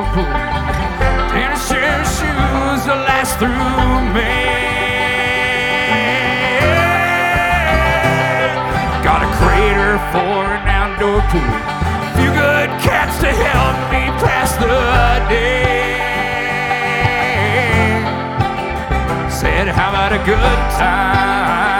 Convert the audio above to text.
pool. Tennis shoes will last through May. Got a crater for an outdoor pool. A few good cats to help me pass the day. Said, how about a good time?